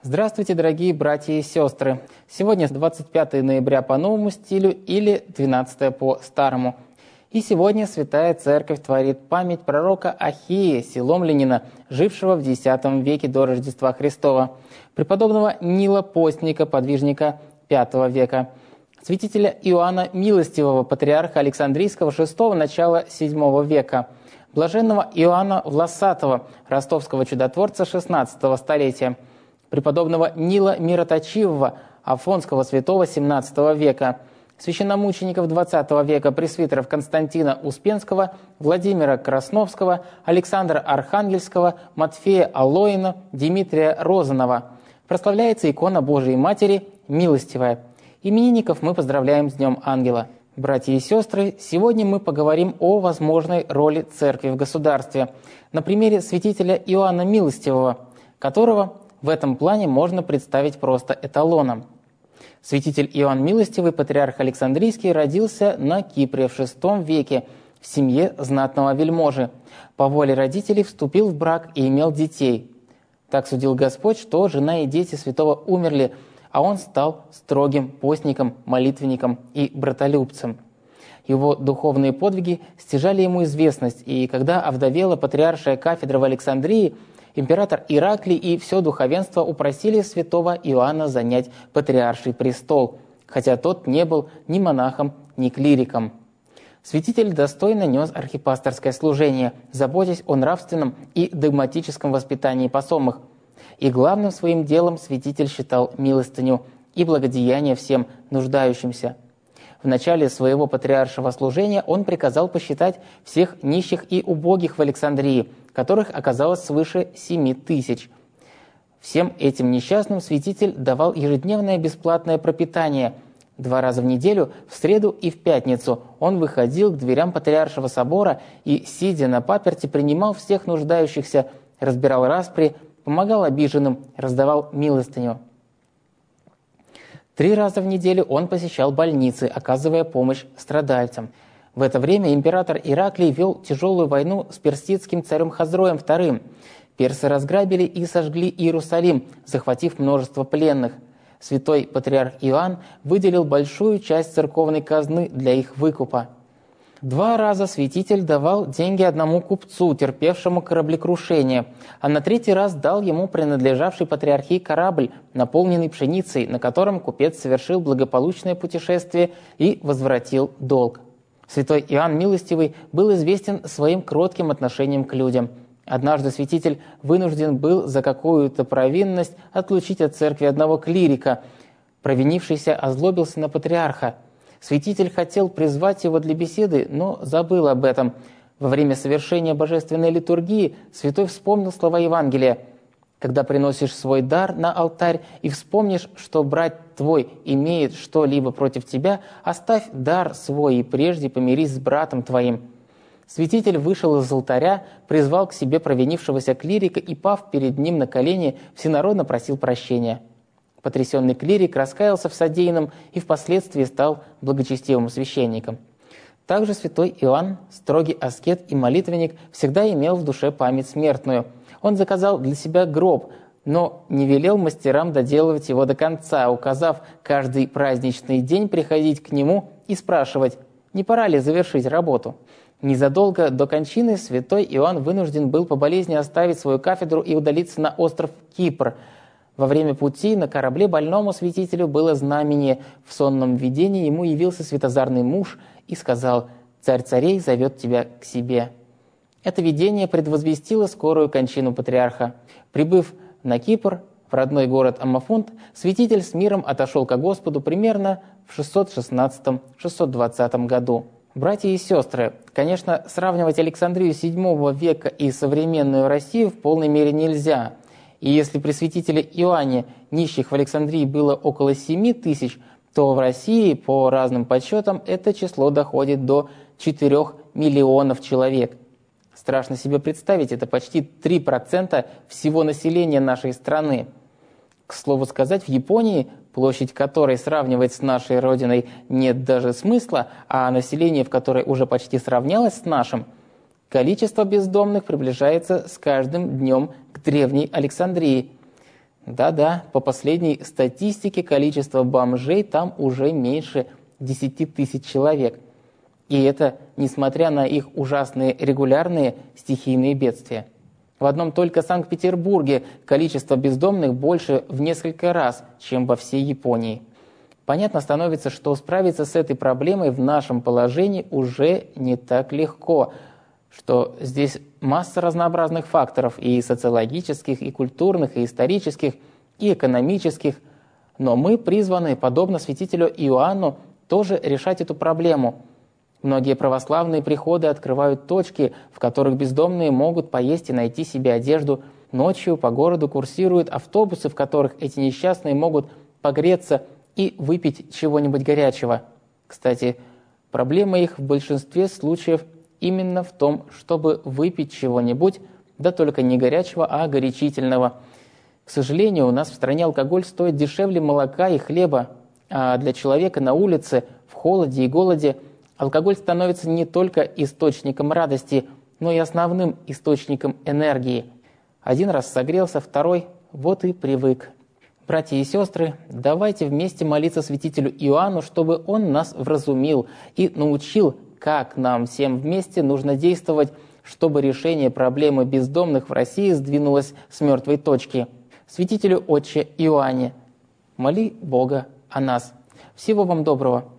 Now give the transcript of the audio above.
Здравствуйте, дорогие братья и сестры! Сегодня 25 ноября по новому стилю или 12 по старому. И сегодня Святая Церковь творит память пророка Ахии, силомлянина, жившего в X веке до Рождества Христова, преподобного Нила Постника, подвижника V века, святителя Иоанна Милостивого, патриарха Александрийского VI начала VII века, блаженного Иоанна Власатого, ростовского чудотворца XVI столетия, преподобного Нила Мироточивого, афонского святого XVII века, священномучеников XX века, пресвитеров Константина Успенского, Владимира Красновского, Александра Архангельского, Матфея Алоина, Дмитрия Розанова. Прославляется икона Божией Матери Милостивая. Именинников мы поздравляем с Днем Ангела. Братья и сестры, сегодня мы поговорим о возможной роли Церкви в государстве на примере святителя Иоанна Милостивого, которого в этом плане можно представить просто эталоном. Святитель Иоанн Милостивый, патриарх Александрийский, родился на Кипре в VI веке в семье знатного вельможи. По воле родителей вступил в брак и имел детей. Так судил Господь, что жена и дети святого умерли, а он стал строгим постником, молитвенником и братолюбцем. Его духовные подвиги стяжали ему известность, и когда овдовела патриаршая кафедра в Александрии, император Ираклий и все духовенство упросили святого Иоанна занять патриарший престол, хотя тот не был ни монахом, ни клириком. Святитель достойно нес архипасторское служение, заботясь о нравственном и догматическом воспитании посомых. И главным своим делом святитель считал милостыню и благодеяние всем нуждающимся. В начале своего патриаршего служения он приказал посчитать всех нищих и убогих в Александрии, которых оказалось свыше 7000. Всем этим несчастным святитель давал ежедневное бесплатное пропитание. 2 раза в неделю, в среду и в пятницу, он выходил к дверям Патриаршего собора и, сидя на паперти, принимал всех нуждающихся, разбирал распри, помогал обиженным, раздавал милостыню. 3 раза в неделю он посещал больницы, оказывая помощь страдальцам. В это время император Ираклий вел тяжелую войну с персидским царем Хазроем II. Персы разграбили и сожгли Иерусалим, захватив множество пленных. Святой патриарх Иоанн выделил большую часть церковной казны для их выкупа. 2 раза святитель давал деньги одному купцу, терпевшему кораблекрушение, а на 3-й раз дал ему принадлежавший патриархии корабль, наполненный пшеницей, на котором купец совершил благополучное путешествие и возвратил долг. Святой Иоанн Милостивый был известен своим кротким отношением к людям. Однажды святитель вынужден был за какую-то провинность отлучить от церкви одного клирика. Провинившийся озлобился на патриарха. Святитель хотел призвать его для беседы, но забыл об этом. Во время совершения божественной литургии святой вспомнил слова Евангелия: «Когда приносишь свой дар на алтарь и вспомнишь, что брат твой имеет что-либо против тебя, оставь дар свой и прежде помирись с братом твоим». Святитель вышел из алтаря, призвал к себе провинившегося клирика и, пав перед ним на колени, всенародно просил прощения. Потрясенный клирик раскаялся в содеянном и впоследствии стал благочестивым священником. Также святой Иоанн, строгий аскет и молитвенник, всегда имел в душе память смертную. Он заказал для себя гроб, но не велел мастерам доделывать его до конца, указав каждый праздничный день приходить к нему и спрашивать, не пора ли завершить работу. Незадолго до кончины святой Иоанн вынужден был по болезни оставить свою кафедру и удалиться на остров Кипр. Во время пути на корабле больному святителю было знамение. В сонном видении ему явился светозарный муж и сказал: «Царь царей зовет тебя к себе». Это видение предвозвестило скорую кончину патриарха. Прибыв на Кипр, в родной город Амафунт, святитель с миром отошел ко Господу примерно в 616-620 году. Братья и сестры, конечно, сравнивать Александрию VII века и современную Россию в полной мере нельзя. И если при святителе Иоанне нищих в Александрии было около 7000, то в России, по разным подсчетам, это число доходит до 4 миллионов человек. Страшно себе представить, это почти 3% всего населения нашей страны. К слову сказать, в Японии, площадь которой сравнивать с нашей родиной нет даже смысла, а население в которой уже почти сравнялось с нашим, количество бездомных приближается с каждым днем к древней Александрии. Да-да, по последней статистике количество бомжей там уже меньше 10 тысяч человек. И это несмотря на их ужасные регулярные стихийные бедствия. В одном только Санкт-Петербурге количество бездомных больше в несколько раз, чем во всей Японии. Понятно становится, что справиться с этой проблемой в нашем положении уже не так легко, что здесь масса разнообразных факторов и социологических, и культурных, и исторических, и экономических. Но мы призваны, подобно святителю Иоанну, тоже решать эту проблему. Многие православные приходы открывают точки, в которых бездомные могут поесть и найти себе одежду. Ночью по городу курсируют автобусы, в которых эти несчастные могут погреться и выпить чего-нибудь горячего. Кстати, проблема их в большинстве случаев именно в том, чтобы выпить чего-нибудь, да только не горячего, а горячительного. К сожалению, у нас в стране алкоголь стоит дешевле молока и хлеба, а для человека на улице, в холоде и голоде, алкоголь становится не только источником радости, но и основным источником энергии. Один раз согрелся, второй вот и привык. Братья и сестры, давайте вместе молиться святителю Иоанну, чтобы он нас вразумил и научил, как нам всем вместе нужно действовать, чтобы решение проблемы бездомных в России сдвинулось с мертвой точки. Святителю Отче Иоанне, моли Бога о нас. Всего вам доброго.